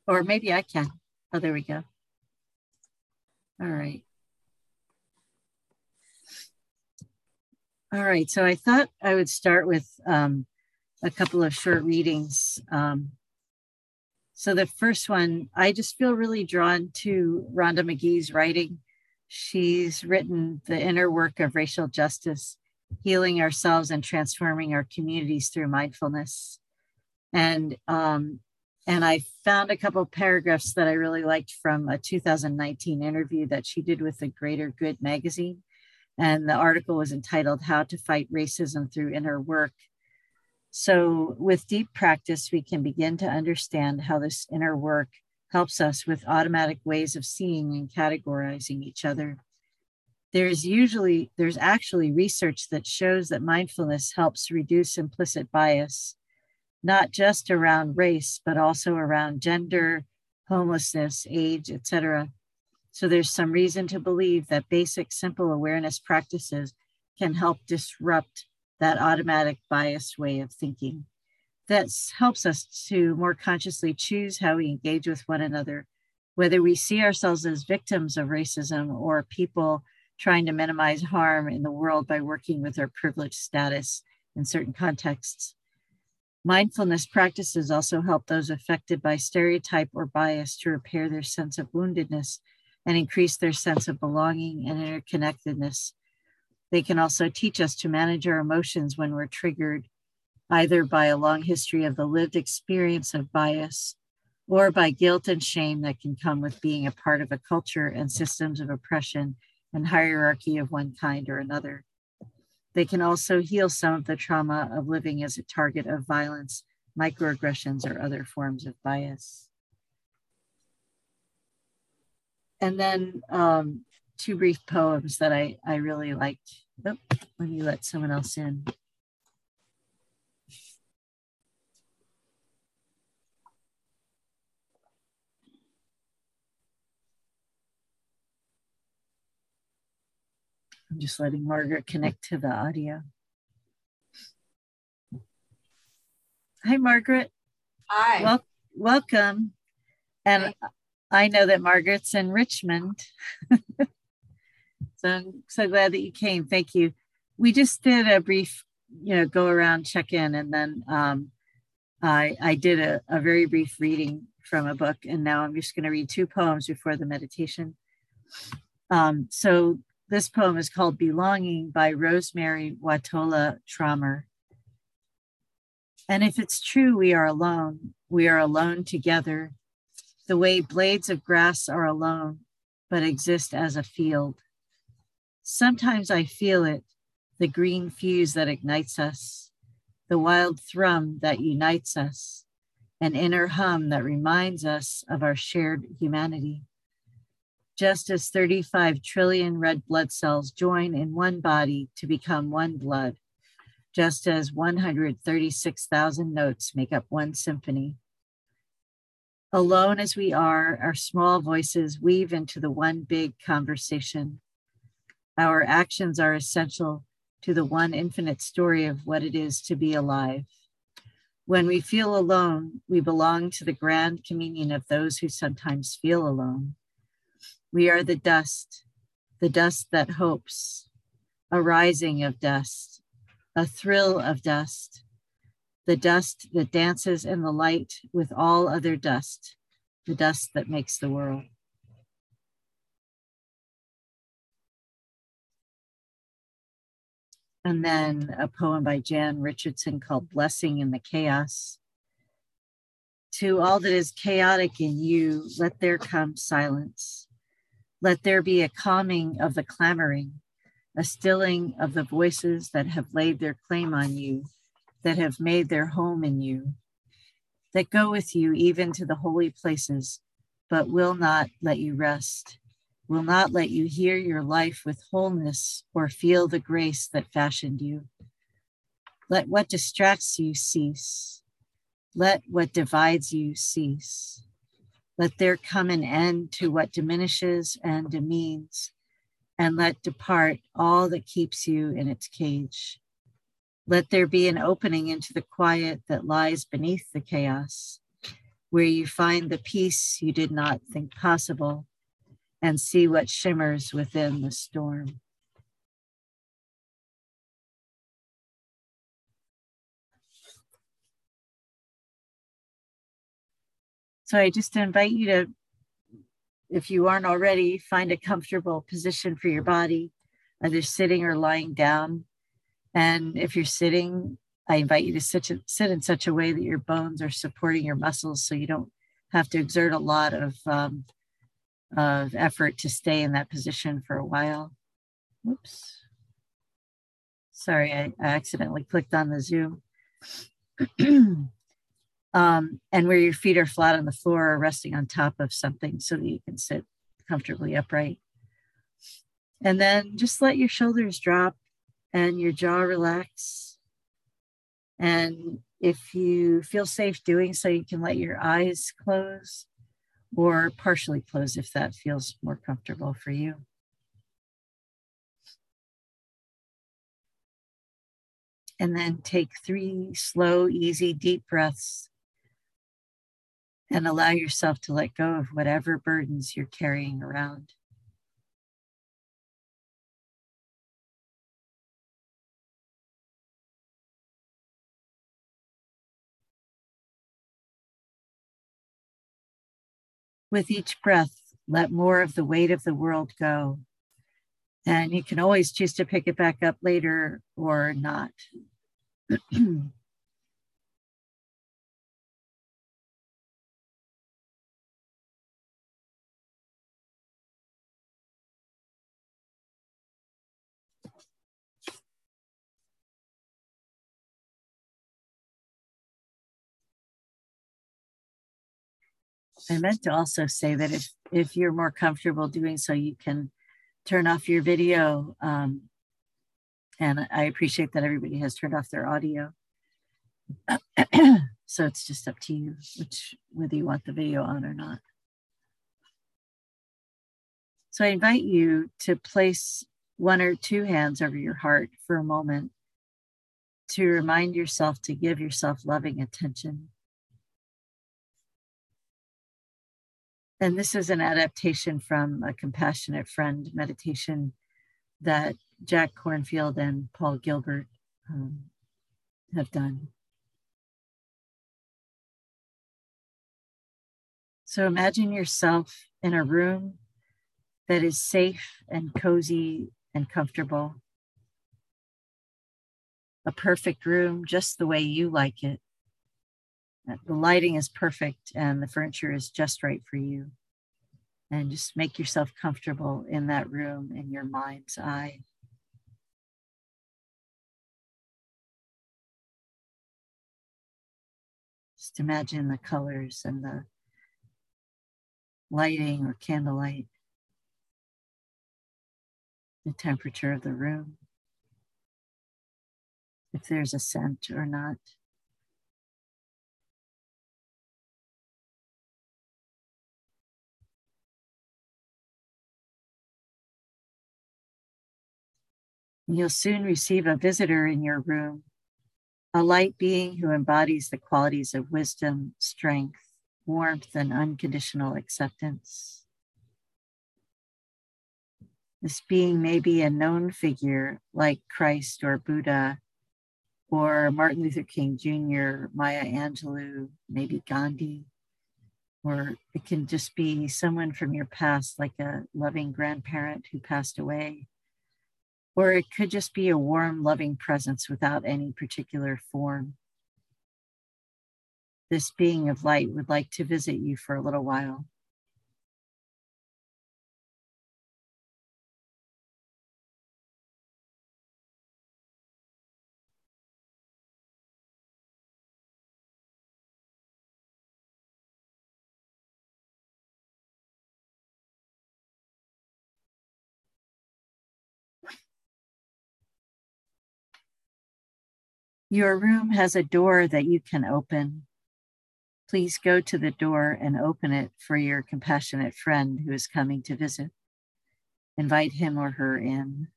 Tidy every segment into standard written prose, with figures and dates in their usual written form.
Or maybe I can. Oh, there we go. All right. All right. So I thought I would start with a couple of short readings. So the first one, I just feel really drawn to Rhonda McGee's writing. She's written The Inner Work of Racial Justice, Healing Ourselves and Transforming Our Communities Through Mindfulness. And I found a couple of paragraphs that I really liked from a 2019 interview that she did with the Greater Good magazine. And the article was entitled How to Fight Racism Through Inner Work. So with deep practice, we can begin to understand how this inner work helps us with automatic ways of seeing and categorizing each other. There's actually research that shows that mindfulness helps reduce implicit bias, not just around race, but also around gender, homelessness, age, etc. So there's some reason to believe that basic, simple awareness practices can help disrupt that automatic biased way of thinking. That helps us to more consciously choose how we engage with one another, whether we see ourselves as victims of racism or people trying to minimize harm in the world by working with our privileged status in certain contexts. Mindfulness practices also help those affected by stereotype or bias to repair their sense of woundedness and increase their sense of belonging and interconnectedness. They can also teach us to manage our emotions when we're triggered, either by a long history of the lived experience of bias or by guilt and shame that can come with being a part of a culture and systems of oppression and hierarchy of one kind or another. They can also heal some of the trauma of living as a target of violence, microaggressions, or other forms of bias. And then two brief poems that I really liked. Oh, let me let someone else in. I'm just letting Margaret connect to the audio. Hi, Margaret. Hi. Welcome. And I know that Margaret's in Richmond. So I'm so glad that you came. Thank you. We just did a brief, go around, check in, and then I did a very brief reading from a book, and now I'm just going to read two poems before the meditation. So this poem is called Belonging by Rosemary Watola Traumer. And if it's true we are alone together, the way blades of grass are alone, but exist as a field. Sometimes I feel it, the green fuse that ignites us, the wild thrum that unites us, an inner hum that reminds us of our shared humanity. Just as 35 trillion red blood cells join in one body to become one blood, just as 136,000 notes make up one symphony. Alone as we are, our small voices weave into the one big conversation. Our actions are essential to the one infinite story of what it is to be alive. When we feel alone, we belong to the grand communion of those who sometimes feel alone. We are the dust that hopes, a rising of dust, a thrill of dust, the dust that dances in the light with all other dust, the dust that makes the world. And then a poem by Jan Richardson called Blessing in the Chaos. To all that is chaotic in you, let there come silence. Let there be a calming of the clamoring, a stilling of the voices that have laid their claim on you, that have made their home in you, that go with you even to the holy places, but will not let you rest, will not let you hear your life with wholeness or feel the grace that fashioned you. Let what distracts you cease. Let what divides you cease. Let there come an end to what diminishes and demeans, and let depart all that keeps you in its cage. Let there be an opening into the quiet that lies beneath the chaos. where you find the peace you did not think possible and see what shimmers within the storm. So I just invite you to, if you aren't already, find a comfortable position for your body, either sitting or lying down. And if you're sitting, I invite you to sit in such a way that your bones are supporting your muscles so you don't have to exert a lot of effort to stay in that position for a while. Whoops. Sorry, I accidentally clicked on the Zoom. And where your feet are flat on the floor or resting on top of something so that you can sit comfortably upright. And then just let your shoulders drop and your jaw relax. And if you feel safe doing so, you can let your eyes close or partially close if that feels more comfortable for you. And then take 3 slow, easy, deep breaths and allow yourself to let go of whatever burdens you're carrying around. With each breath, let more of the weight of the world go. And you can always choose to pick it back up later or not. I meant to also say that if you're more comfortable doing so, you can turn off your video. And I appreciate that everybody has turned off their audio. So it's just up to you whether you want the video on or not. So I invite you to place 1 or 2 hands over your heart for a moment to remind yourself to give yourself loving attention. And this is an adaptation from a compassionate friend meditation that Jack Kornfield and Paul Gilbert have done. So imagine yourself in a room that is safe and cozy and comfortable. A perfect room just the way you like it. The lighting is perfect and the furniture is just right for you. And just make yourself comfortable in that room in your mind's eye. Just imagine the colors and the lighting or candlelight, the temperature of the room, if there's a scent or not. You'll soon receive a visitor in your room, a light being who embodies the qualities of wisdom, strength, warmth, and unconditional acceptance. This being may be a known figure like Christ or Buddha or Martin Luther King Jr., Maya Angelou, maybe Gandhi, or it can just be someone from your past, like a loving grandparent who passed away. Or it could just be a warm, loving presence without any particular form. This being of light would like to visit you for a little while. Your room has a door that you can open. Please go to the door and open it for your compassionate friend who is coming to visit. Invite him or her in.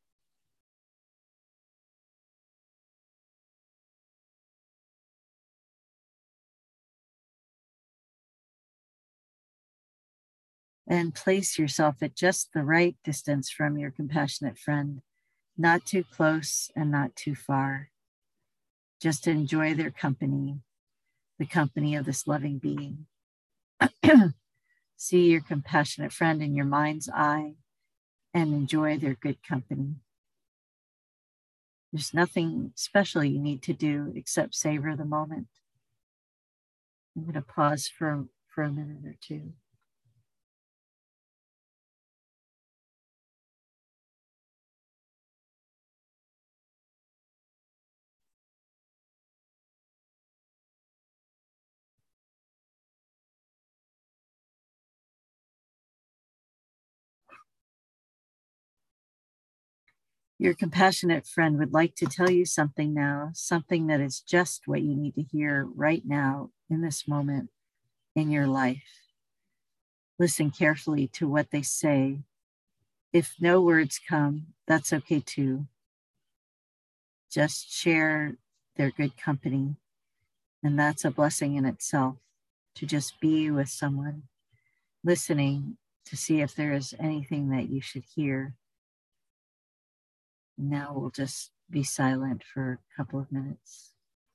And place yourself at just the right distance from your compassionate friend, not too close and not too far. Just enjoy their company, the company of this loving being. See your compassionate friend in your mind's eye and enjoy their good company. There's nothing special you need to do except savor the moment. I'm going to pause for a minute or two. Your compassionate friend would like to tell you something now, something that is just what you need to hear right now in this moment in your life. Listen carefully to what they say. If no words come, that's okay too. Just share their good company. And that's a blessing in itself, to just be with someone, listening to see if there is anything that you should hear. Now we'll just be silent for a couple of minutes.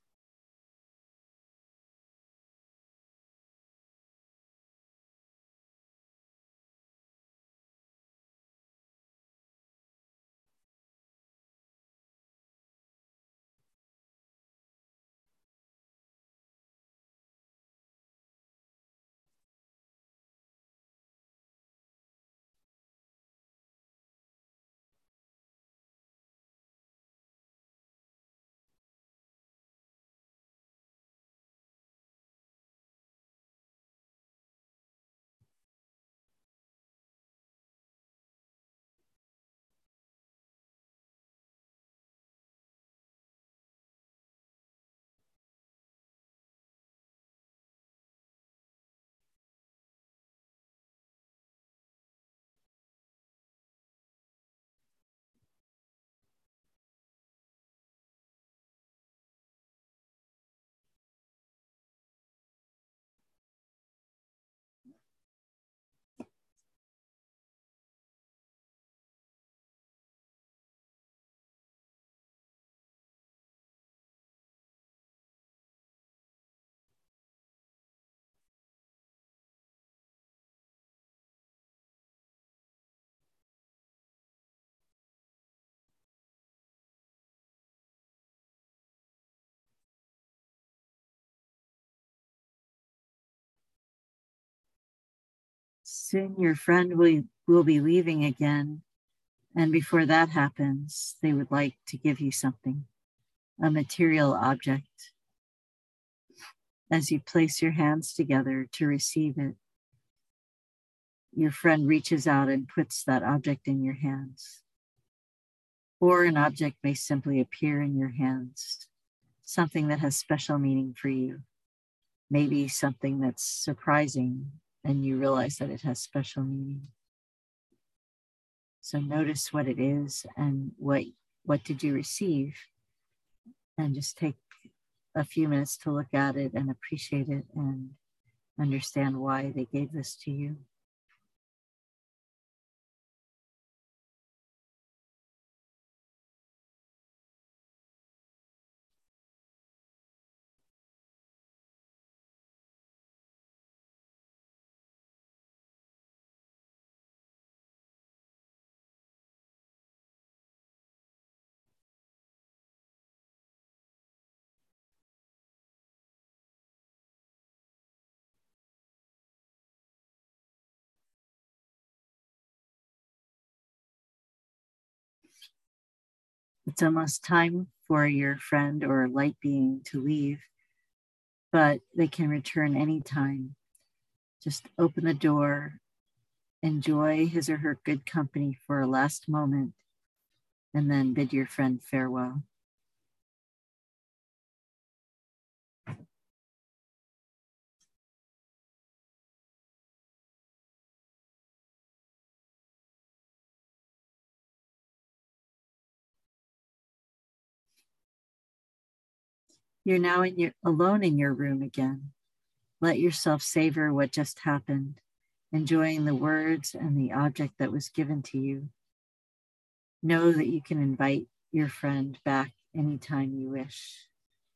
Soon your friend will be leaving again. And before that happens, they would like to give you something, a material object. As you place your hands together to receive it, your friend reaches out and puts that object in your hands. Or an object may simply appear in your hands, something that has special meaning for you. Maybe something that's surprising and you realize that it has special meaning. So notice what it is and what did you receive, and just take a few minutes to look at it and appreciate it and understand why they gave this to you. It's almost time for your friend or light being to leave, but they can return anytime. Just open the door, enjoy his or her good company for a last moment, and then bid your friend farewell. You're now alone in your room again. Let yourself savor what just happened enjoying the words and the object that was given to you. Know that you can invite your friend back anytime you wish.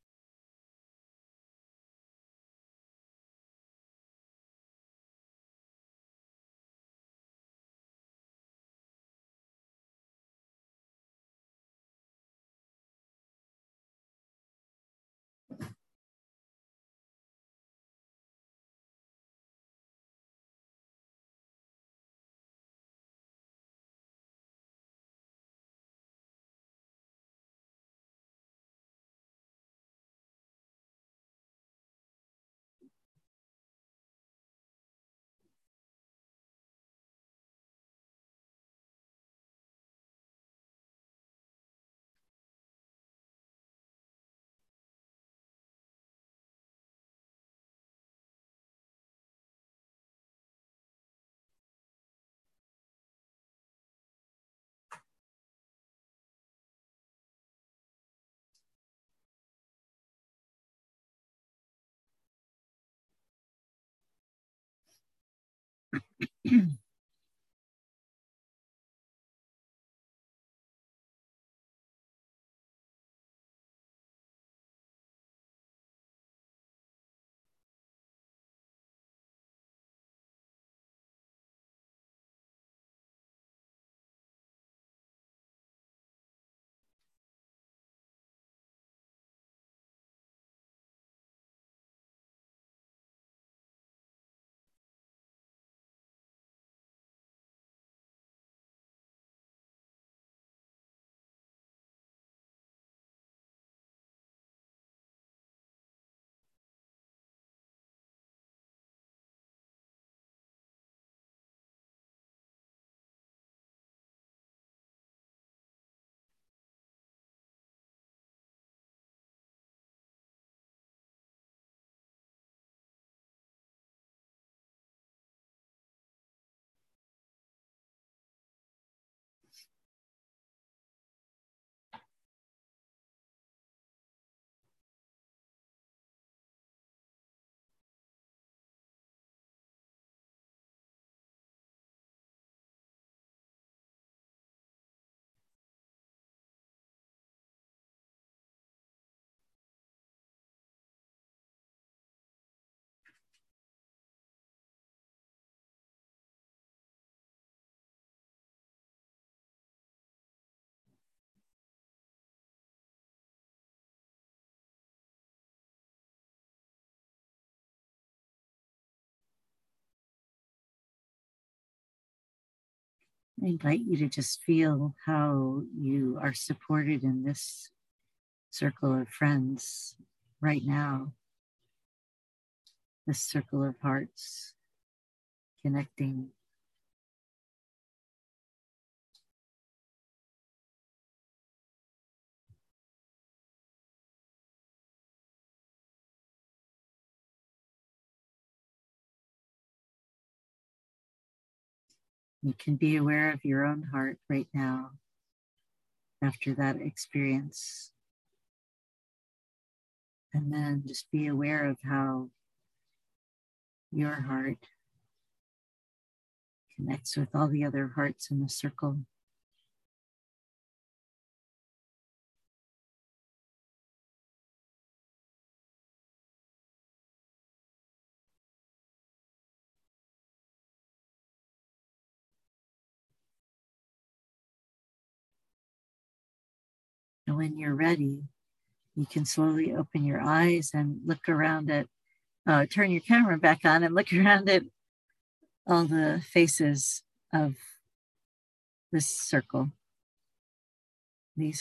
I invite you to just feel how you are supported in this circle of friends right now, this circle of hearts connecting. You can be aware of your own heart right now after that experience. And then just be aware of how your heart connects with all the other hearts in the circle. And when you're ready, you can slowly open your eyes and look around at, turn your camera back on and look around at all the faces of this circle.